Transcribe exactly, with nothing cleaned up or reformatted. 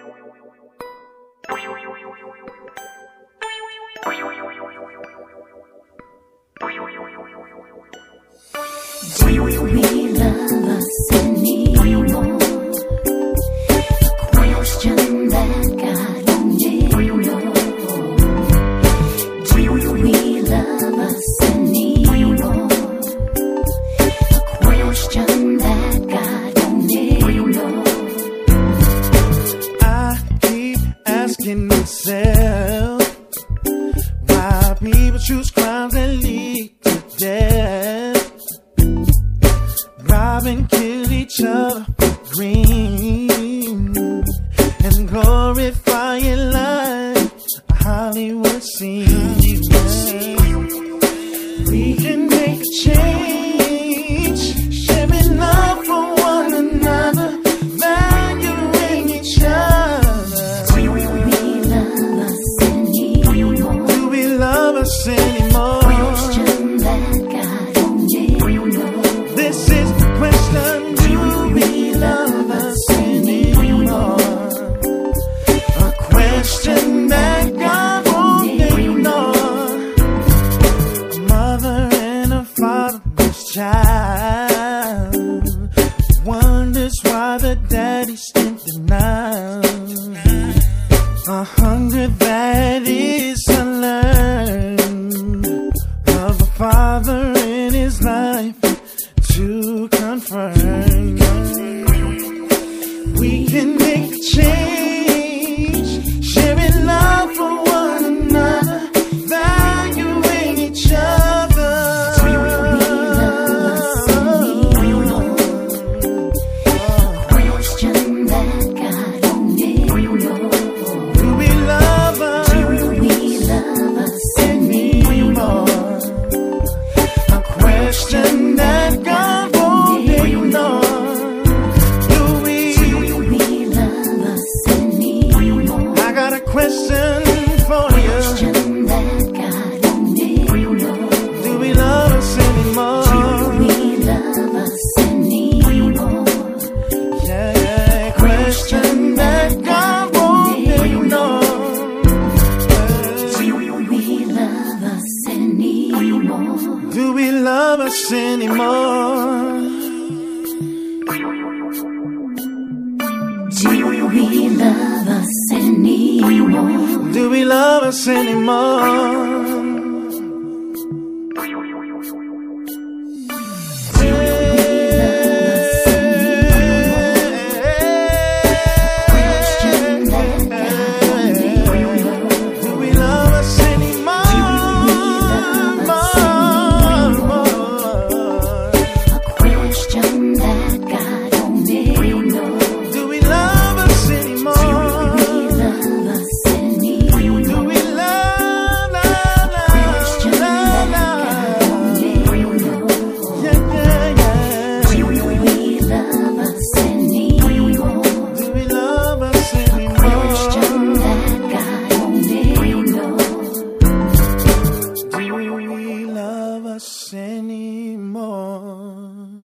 Do we love us anymore? A question that God only knows. Do we love us anymore? A question that God only knows. I keep asking myself why people choose crimes that lead to death. Rob and kill each other for green and glorifying life, a Hollywood scene. We can make a change, sharing love for one another, valuing each other. Do we love us anymore? Do we love us anymore? Question that God only knows. This is the question. Do we love us anymore? A question that God only knows. A mother and a fatherless child wonders why the daddy's in denial. A hunger that is unlearned of a father in his life to confirm. We can make a change, sharing love for one another, valuing each other. Question that God only knows. Do we love us Do we love us anymore? A question that God only knows. Do we? Do we love us anymore? I got a question for you. Question that God only knows. Do we love us anymore? Do we love us anymore? Yeah, yeah. Question that God only knows. Do we love us anymore? Do we love us anymore? Do we love us anymore? Do we love us anymore?